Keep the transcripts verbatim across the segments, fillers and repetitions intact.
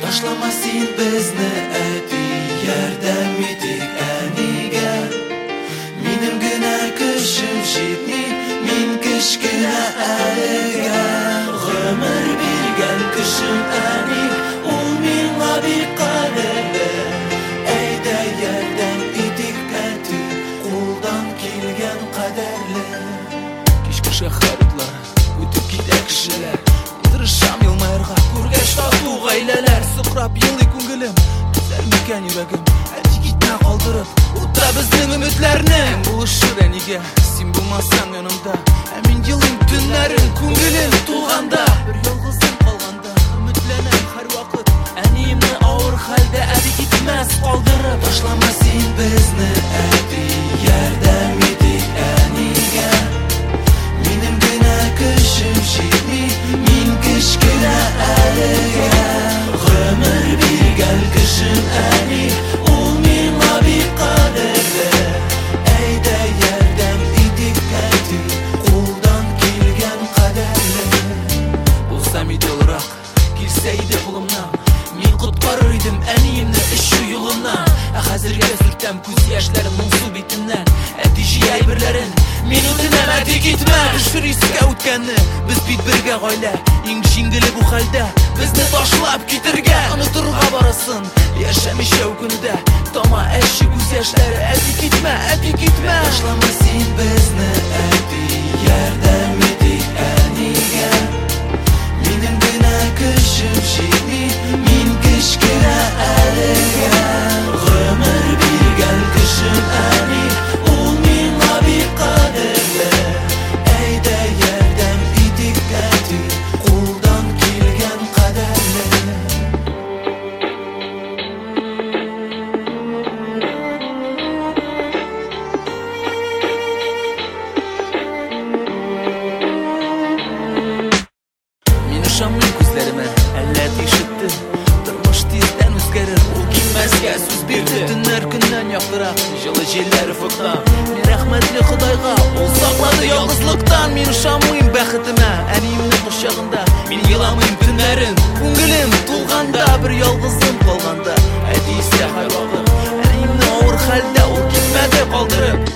Ташлама син безне, әти, ярдәм итик әнигә. Минем генә көчем җитми, мин кечкенә әлегә. Гомер биргән кешем әни, ул миңа бик кадерле. Әйдә ярдәм итик әти, кулдан килгән кадерле. Кичке шәһәр утлары, үтеп китә кешеләр. Тырышам елмаярга, күргәч тату гаиләләр. Сыкрап елый күңелем, түзәр микән йөрәгем. Әти китмә калдырып, утта безнең өметләрне. Кем булышыр әнигә, син булмасаң янымда. Ә мин елыйм төннәрен, күңелем тулганда. Бер ялгызым калганда, өметләнәм һәрвакыт. Әниемне авыр хәлдә, әти китмәс калдырып. Ташлама син безне, әти, ярдәм итик әнигә. Минем генә көчем җитми, мин кечкенә әлегә. Гомер биргән кешем әни, ул миңа бик кадерле. Әйдә ярдәм итик әти, кулдан килгән кадерле. Булсам иде олырак, килсә иде кулымнан, мин коткарыр идем әниемне эчү юлыннан. Ә хәзергә сүртәм күз яшьләрен моңсу битеннән. Әти җый әйберләрен, мин үтенәм, әти китмә. Төшер исекә үткәнне, без бит бергә гаилә. Иң җиңеле бу хәлдә, безне ташлап китергә. Онытырга барасын, яшәмичә үкенүдә. Тама әче күз яшьләре, әти китмә, әти китмә. Ташлама син безне, әти, ярдәм итик әнигә. Минем генә көчем җитми, мин кечкенә әлегә. Гомер биргән кешем әни, ул миңа бик кадерле. Әйдә ярдәм итик әти, кулдан килгән кадерле. Мин ышанмыйм күзләремә, әллә тишетте. Тормыш тиздән үзгәрер, ул китмәскә сүз бирде. Төннәр көннән яктырак, җылы җилләр офыкта. Мин рәхмәтле Ходайга, ул саклады ялгызлыктан. Мин ышанмыйм бәхетемә, әниемнең кочагында. Мин еламыйм төннәрен, күңелем тулганда. Бер ялгызым калганда, әти исә һәрвакыт. Әниемне авыр хәлдә, ул китмәде калдырып.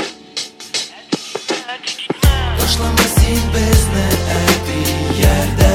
Ташлама син безне, әти, ярдәм